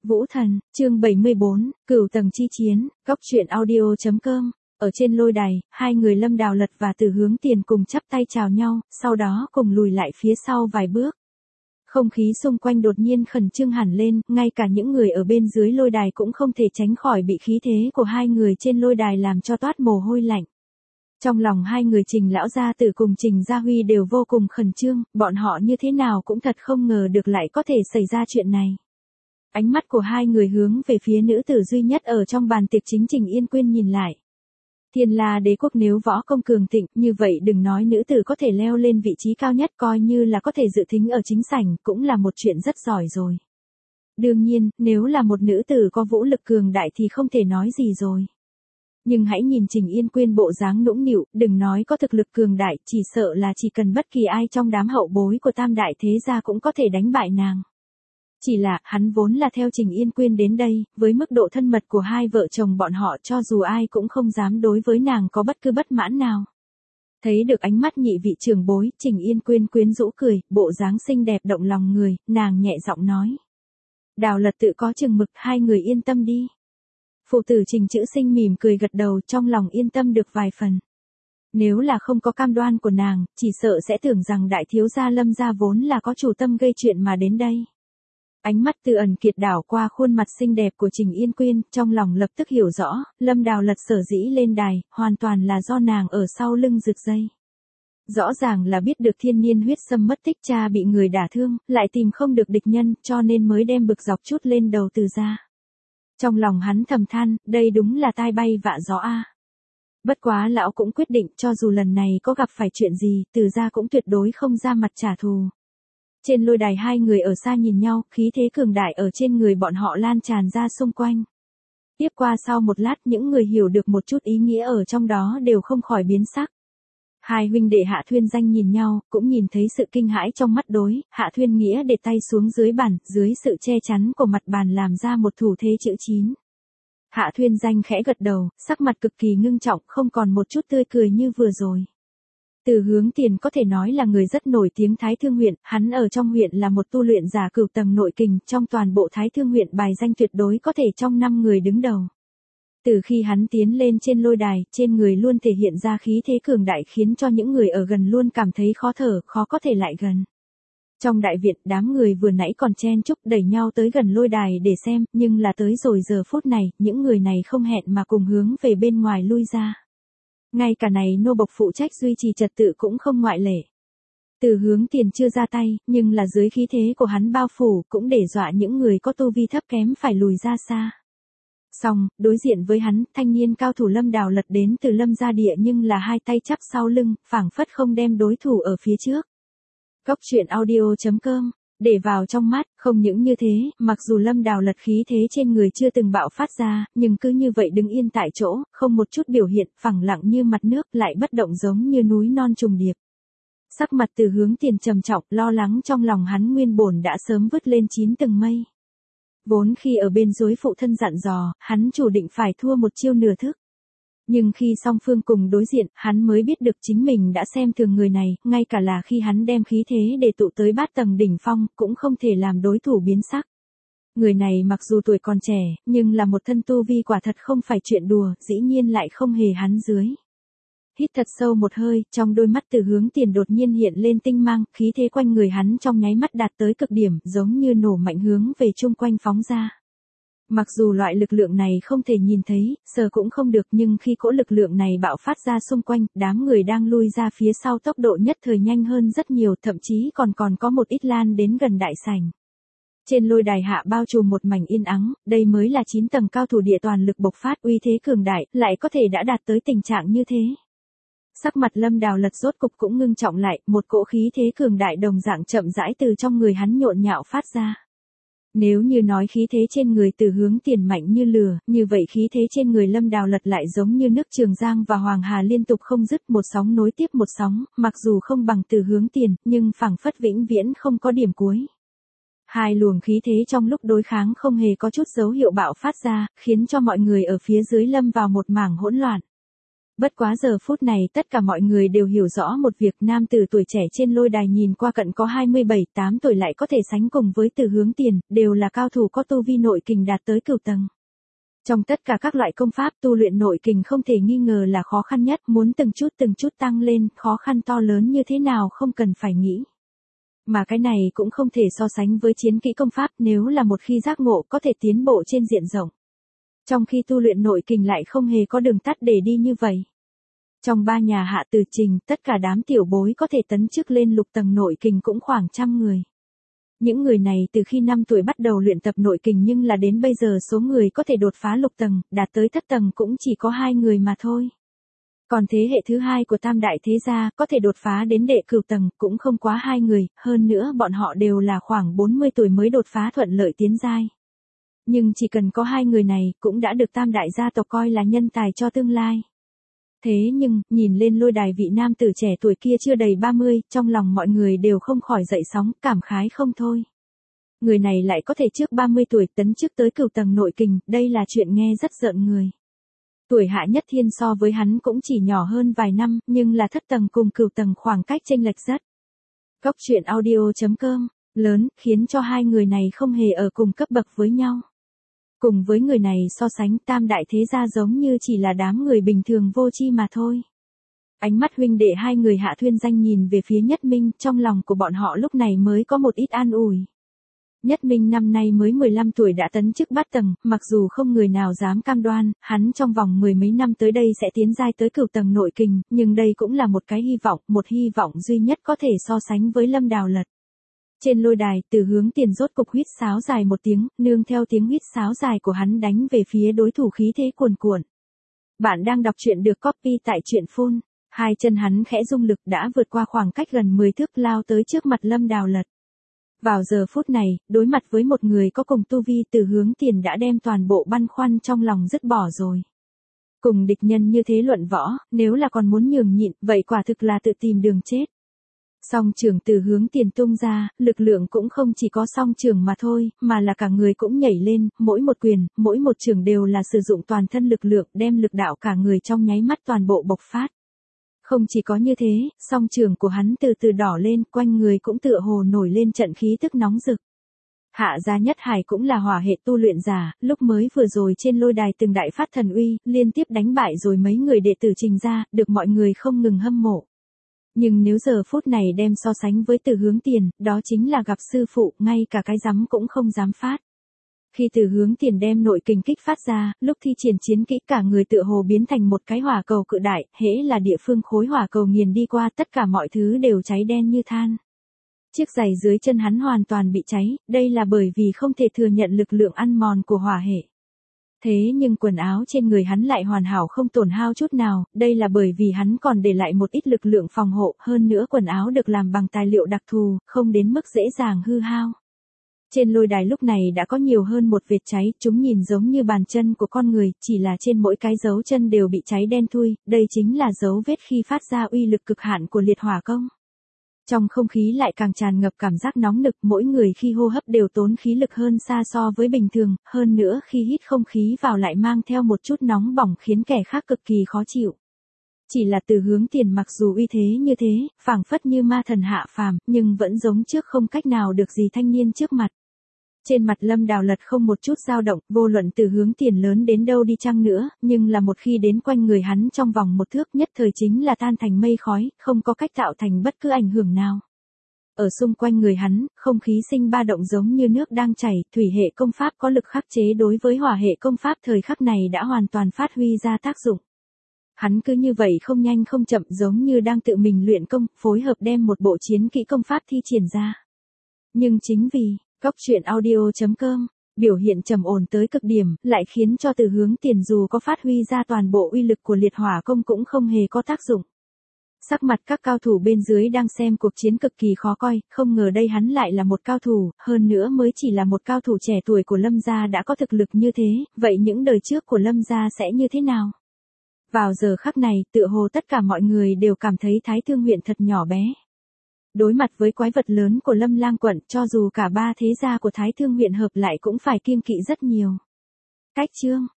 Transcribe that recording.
Vũ Thần, chương 74, Cửu tầng chi chiến, góc truyện audio.com. Ở trên lôi đài, hai người Lâm Đào Lật và Từ Hướng Tiền cùng chắp tay chào nhau, sau đó cùng lùi lại phía sau vài bước. Không khí xung quanh đột nhiên khẩn trương hẳn lên, ngay cả những người ở bên dưới lôi đài cũng không thể tránh khỏi bị khí thế của hai người trên lôi đài làm cho toát mồ hôi lạnh. Trong lòng hai người Trình Lão Gia Tử cùng Trình Gia Huy đều vô cùng khẩn trương, bọn họ như thế nào cũng thật không ngờ được lại có thể xảy ra chuyện này. Ánh mắt của hai người hướng về phía nữ tử duy nhất ở trong bàn tiệc chính Trình Yên Quyên nhìn lại. Thiên La Đế quốc nếu võ công cường thịnh, như vậy đừng nói nữ tử có thể leo lên vị trí cao nhất, coi như là có thể dự thính ở chính sảnh, cũng là một chuyện rất giỏi rồi. Đương nhiên, nếu là một nữ tử có vũ lực cường đại thì không thể nói gì rồi. Nhưng hãy nhìn Trình Yên Quyên bộ dáng nũng nịu, đừng nói có thực lực cường đại, chỉ sợ là chỉ cần bất kỳ ai trong đám hậu bối của Tam Đại Thế Gia cũng có thể đánh bại nàng. Chỉ là, hắn vốn là theo Trình Yên Quyên đến đây, với mức độ thân mật của hai vợ chồng bọn họ cho dù ai cũng không dám đối với nàng có bất cứ bất mãn nào. Thấy được ánh mắt nhị vị trưởng bối, Trình Yên Quyên quyến rũ cười, bộ dáng xinh đẹp động lòng người, nàng nhẹ giọng nói. Đào Lật tự có chừng mực, hai người yên tâm đi. Phụ tử Trình Chữ Sinh mỉm cười gật đầu, trong lòng yên tâm được vài phần. Nếu là không có cam đoan của nàng, chỉ sợ sẽ tưởng rằng đại thiếu gia Lâm gia vốn là có chủ tâm gây chuyện mà đến đây. Ánh mắt Từ Ẩn Kiệt đảo qua khuôn mặt xinh đẹp của Trình Yên Quyên, trong lòng lập tức hiểu rõ, Lâm Đào Lật sở dĩ lên đài, hoàn toàn là do nàng ở sau lưng rực dây. Rõ ràng là biết được thiên niên huyết sâm mất tích cha bị người đả thương, lại tìm không được địch nhân, cho nên mới đem bực dọc chút lên đầu Từ gia. Trong lòng hắn thầm than, đây đúng là tai bay vạ gió a. Bất quá lão cũng quyết định, cho dù lần này có gặp phải chuyện gì, Từ gia cũng tuyệt đối không ra mặt trả thù. Trên lôi đài hai người ở xa nhìn nhau, khí thế cường đại ở trên người bọn họ lan tràn ra xung quanh. Tiếp qua sau một lát những người hiểu được một chút ý nghĩa ở trong đó đều không khỏi biến sắc. Hai huynh đệ Hạ Thuyên Danh nhìn nhau, cũng nhìn thấy sự kinh hãi trong mắt đối, Hạ Thuyên Nghĩa để tay xuống dưới bàn, dưới sự che chắn của mặt bàn làm ra một thủ thế chữ 9. Hạ Thuyên Danh khẽ gật đầu, sắc mặt cực kỳ ngưng trọng, không còn một chút tươi cười như vừa rồi. Từ Hướng Tiền có thể nói là người rất nổi tiếng Thái Thương huyện, hắn ở trong huyện là một tu luyện giả cửu tầng nội kình, trong toàn bộ Thái Thương huyện bài danh tuyệt đối có thể trong 5 người đứng đầu. Từ khi hắn tiến lên trên lôi đài, trên người luôn thể hiện ra khí thế cường đại khiến cho những người ở gần luôn cảm thấy khó thở, khó có thể lại gần. Trong đại viện, đám người vừa nãy còn chen chúc đẩy nhau tới gần lôi đài để xem, nhưng là tới rồi giờ phút này, những người này không hẹn mà cùng hướng về bên ngoài lui ra. Ngay cả này nô bộc phụ trách duy trì trật tự cũng không ngoại lệ. Từ Hướng Tiền chưa ra tay, nhưng là dưới khí thế của hắn bao phủ cũng để dọa những người có tu vi thấp kém phải lùi ra xa. Xong, đối diện với hắn, thanh niên cao thủ Lâm Đào Lật đến từ Lâm gia địa nhưng là hai tay chắp sau lưng, phảng phất không đem đối thủ ở phía trước. Góc truyện audio.com, để vào trong mắt, không những như thế, mặc dù Lâm Đào Lật khí thế trên người chưa từng bạo phát ra, nhưng cứ như vậy đứng yên tại chỗ, không một chút biểu hiện, phẳng lặng như mặt nước, lại bất động giống như núi non trùng điệp. Sắc mặt Từ Hướng Tiền trầm trọng, lo lắng trong lòng hắn nguyên bổn đã sớm vứt lên 9 tầng mây. Vốn khi ở bên dưới phụ thân dặn dò, hắn chủ định phải thua một chiêu nửa thức. Nhưng khi song phương cùng đối diện, hắn mới biết được chính mình đã xem thường người này, ngay cả là khi hắn đem khí thế để tụ tới bát tầng đỉnh phong, cũng không thể làm đối thủ biến sắc. Người này mặc dù tuổi còn trẻ, nhưng là một thân tu vi quả thật không phải chuyện đùa, dĩ nhiên lại không hề hắn dưới. Hít thật sâu một hơi, trong đôi mắt Từ Hướng Tiền đột nhiên hiện lên tinh mang, khí thế quanh người hắn trong nháy mắt đạt tới cực điểm, giống như nổ mạnh hướng về chung quanh phóng ra. Mặc dù loại lực lượng này không thể nhìn thấy, sờ cũng không được, nhưng khi cỗ lực lượng này bạo phát ra xung quanh, đám người đang lui ra phía sau tốc độ nhất thời nhanh hơn rất nhiều, thậm chí còn có một ít lan đến gần đại sảnh. Trên lôi đài hạ bao trùm một mảnh yên ắng, đây mới là 9 tầng cao thủ địa toàn lực bộc phát uy thế cường đại, lại có thể đã đạt tới tình trạng như thế. Sắc mặt Lâm Đào Lật rốt cục cũng ngưng trọng lại, một cỗ khí thế cường đại đồng dạng chậm rãi từ trong người hắn nhộn nhạo phát ra. Nếu như nói khí thế trên người Từ Hướng Tiền mạnh như lửa, như vậy khí thế trên người Lâm Đào Lật lại giống như nước Trường Giang và Hoàng Hà liên tục không dứt, một sóng nối tiếp một sóng, mặc dù không bằng Từ Hướng Tiền, nhưng phảng phất vĩnh viễn không có điểm cuối. Hai luồng khí thế trong lúc đối kháng không hề có chút dấu hiệu bạo phát ra, khiến cho mọi người ở phía dưới lâm vào một mảng hỗn loạn. Bất quá giờ phút này tất cả mọi người đều hiểu rõ một việc, nam tử tuổi trẻ trên lôi đài nhìn qua cận có 27-8 tuổi lại có thể sánh cùng với Từ Hướng Tiền, đều là cao thủ có tu vi nội kình đạt tới cửu tầng. Trong tất cả các loại công pháp tu luyện nội kình không thể nghi ngờ là khó khăn nhất, muốn từng chút tăng lên, khó khăn to lớn như thế nào không cần phải nghĩ. Mà cái này cũng không thể so sánh với chiến kỹ công pháp, nếu là một khi giác ngộ có thể tiến bộ trên diện rộng. Trong khi tu luyện nội kình lại không hề có đường tắt để đi như vậy. Trong 3 nhà Hạ Từ Trình, tất cả đám tiểu bối có thể tấn chức lên lục tầng nội kình cũng khoảng 100 người. Những người này từ khi 5 tuổi bắt đầu luyện tập nội kình nhưng là đến bây giờ số người có thể đột phá lục tầng, đạt tới thất tầng cũng chỉ có 2 người mà thôi. Còn thế hệ thứ hai của Tam Đại Thế Gia có thể đột phá đến đệ cửu tầng cũng không quá 2 người, hơn nữa bọn họ đều là khoảng 40 tuổi mới đột phá thuận lợi tiến giai. Nhưng chỉ cần có 2 người này cũng đã được Tam Đại gia tộc coi là nhân tài cho tương lai. Thế nhưng, nhìn lên lôi đài vị nam tử trẻ tuổi kia chưa đầy 30, trong lòng mọi người đều không khỏi dậy sóng, cảm khái không thôi. Người này lại có thể trước 30 tuổi tấn chức tới cửu tầng nội kình, đây là chuyện nghe rất rợn người. Tuổi Hạ Nhất Thiên so với hắn cũng chỉ nhỏ hơn vài năm, nhưng là thất tầng cùng cửu tầng khoảng cách chênh lệch rất. Cốc truyện audio.com, lớn, khiến cho hai người này không hề ở cùng cấp bậc với nhau. Cùng với người này so sánh, Tam Đại Thế Gia giống như chỉ là đám người bình thường vô tri mà thôi. Ánh mắt huynh đệ hai người Hạ Thuyên Danh nhìn về phía Nhất Minh, trong lòng của bọn họ lúc này mới có một ít an ủi. Nhất Minh năm nay mới 15 tuổi đã tấn chức bát tầng, mặc dù không người nào dám cam đoan, hắn trong vòng 10 mấy năm tới đây sẽ tiến giai tới cửu tầng nội kình, nhưng đây cũng là một cái hy vọng, một hy vọng duy nhất có thể so sánh với Lâm Đào Lật. Trên lôi đài, Từ Hướng Tiền rốt cục huýt sáo dài một tiếng, nương theo tiếng huýt sáo dài của hắn đánh về phía đối thủ khí thế cuồn cuộn. Bạn đang đọc truyện được copy tại truyện Phone. Hai chân hắn khẽ rung lực đã vượt qua khoảng cách gần 10 thước lao tới trước mặt Lâm Đào Lật. Vào giờ phút này, đối mặt với một người có cùng tu vi, Từ Hướng Tiền đã đem toàn bộ băn khoăn trong lòng dứt bỏ rồi. Cùng địch nhân như thế luận võ, nếu là còn muốn nhường nhịn, vậy quả thực là tự tìm đường chết. Song trường Từ Hướng Tiền tung ra, lực lượng cũng không chỉ có song trường mà thôi, mà là cả người cũng nhảy lên, mỗi một quyền, mỗi một trường đều là sử dụng toàn thân lực lượng, đem lực đạo cả người trong nháy mắt toàn bộ bộc phát. Không chỉ có như thế, song trường của hắn từ từ đỏ lên, quanh người cũng tựa hồ nổi lên trận khí tức nóng rực. Hạ Gia Nhất Hải cũng là hỏa hệ tu luyện giả, lúc mới vừa rồi trên lôi đài từng đại phát thần uy, liên tiếp đánh bại rồi mấy người đệ tử Trình gia, được mọi người không ngừng hâm mộ. Nhưng nếu giờ phút này đem so sánh với Từ Hướng Tiền, đó chính là gặp sư phụ, ngay cả cái rắm cũng không dám phát. Khi Từ Hướng Tiền đem nội kình kích phát ra, lúc thi triển chiến kỹ cả người tựa hồ biến thành một cái hỏa cầu cự đại, hễ là địa phương khối hỏa cầu nghiền đi qua tất cả mọi thứ đều cháy đen như than. Chiếc giày dưới chân hắn hoàn toàn bị cháy, đây là bởi vì không thể thừa nhận lực lượng ăn mòn của hỏa hệ. Thế nhưng quần áo trên người hắn lại hoàn hảo không tổn hao chút nào, đây là bởi vì hắn còn để lại một ít lực lượng phòng hộ, hơn nữa quần áo được làm bằng tài liệu đặc thù, không đến mức dễ dàng hư hao. Trên lôi đài lúc này đã có nhiều hơn một vệt cháy, chúng nhìn giống như bàn chân của con người, chỉ là trên mỗi cái dấu chân đều bị cháy đen thui, đây chính là dấu vết khi phát ra uy lực cực hạn của liệt hỏa công. Trong không khí lại càng tràn ngập cảm giác nóng nực, mỗi người khi hô hấp đều tốn khí lực hơn xa so với bình thường, hơn nữa khi hít không khí vào lại mang theo một chút nóng bỏng khiến kẻ khác cực kỳ khó chịu. Chỉ là Từ Hướng Tiền mặc dù uy thế như thế, phảng phất như ma thần hạ phàm, nhưng vẫn giống trước không cách nào được gì thanh niên trước mặt. Trên mặt Lâm Đào Lật không một chút dao động, vô luận Từ Hướng Tiền lớn đến đâu đi chăng nữa, nhưng là một khi đến quanh người hắn trong vòng một thước nhất thời chính là tan thành mây khói, không có cách tạo thành bất cứ ảnh hưởng nào. Ở xung quanh người hắn, không khí sinh ba động giống như nước đang chảy, thủy hệ công pháp có lực khắc chế đối với hỏa hệ công pháp thời khắc này đã hoàn toàn phát huy ra tác dụng. Hắn cứ như vậy không nhanh không chậm giống như đang tự mình luyện công, phối hợp đem một bộ chiến kỹ công pháp thi triển ra. Nhưng chính vì Cốc truyện audio.com, biểu hiện trầm ổn tới cực điểm, lại khiến cho Từ Hướng Tiền dù có phát huy ra toàn bộ uy lực của liệt hỏa công cũng không hề có tác dụng. Sắc mặt các cao thủ bên dưới đang xem cuộc chiến cực kỳ khó coi, không ngờ đây hắn lại là một cao thủ, hơn nữa mới chỉ là một cao thủ trẻ tuổi của Lâm gia đã có thực lực như thế, vậy những đời trước của Lâm gia sẽ như thế nào? Vào giờ khắc này, tựa hồ tất cả mọi người đều cảm thấy Thái Thương huyện thật nhỏ bé. Đối mặt với quái vật lớn của Lâm Lang quận, cho dù cả ba thế gia của Thái Thương huyện hợp lại cũng phải kiêng kỵ rất nhiều. Cách chương